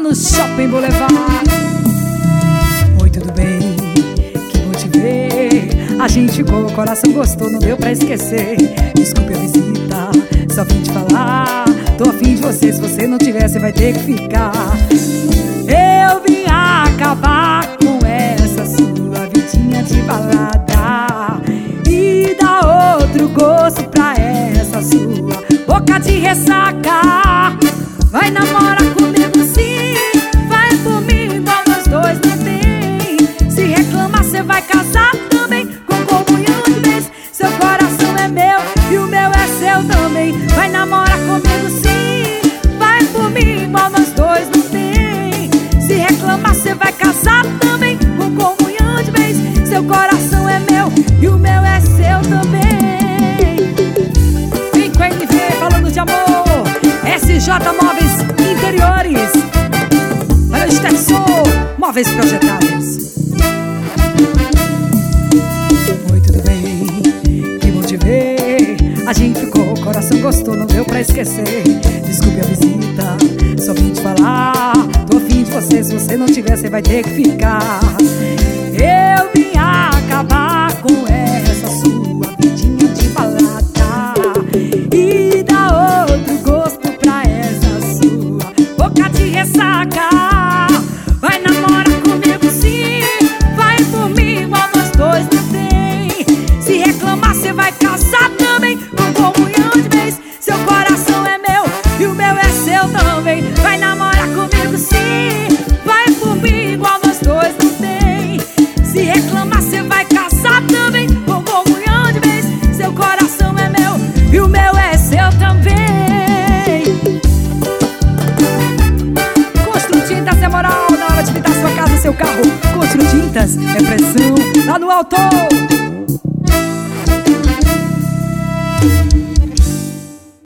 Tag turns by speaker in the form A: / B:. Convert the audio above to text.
A: no Shopping Boulevard. Oi, tudo bem? Que bom te ver. A gente ficou, o coração gostou, não deu pra esquecer. Desculpe a visita, só vim te falar. Tô afim de você, se você não tiver, você vai ter que ficar. Eu vim acabar com essa sua vidinha de balada e dar outro gosto pra essa sua boca de ressaca. Vai namorar comigo sim, vai por mim igual nós dois não tem. Se reclamar cê vai casar também com comunhão de vez. Seu coração é meu e o meu é seu também. Vai namorar comigo sim, vai por mim igual nós dois não tem. Se reclamar cê vai casar também com comunhão de vez. Seu coração é meu e o meu é seu também. Vem com a NV falando de amor. SJ Móveis Interiores, para o Stexo Móveis Projetados. Oi, tudo bem? Que bom te ver. A gente ficou, o coração gostou, não deu pra esquecer. Desculpe a visita, só vim te falar. Tô afim de você, se você não tiver, você vai ter que ficar. Eu vim acabar com essa sua vidinha de balada e dar outro gosto pra essa sua boca de ressaca. Vai namorar comigo sim, vai por mim igual nós dois não tem. Se reclamar cê vai casar também com comunhão de vez. Seu coração é meu e o meu é seu também. Vai namorar comigo sim, vai por mim igual nós dois não tem. Se reclamar cê vai casar também com comunhão de vez. Seu coração é meu e o meu é seu também. Construtintas é moral na hora de pintar sua casa, seu carro. Construtintas é pressão lá no alto.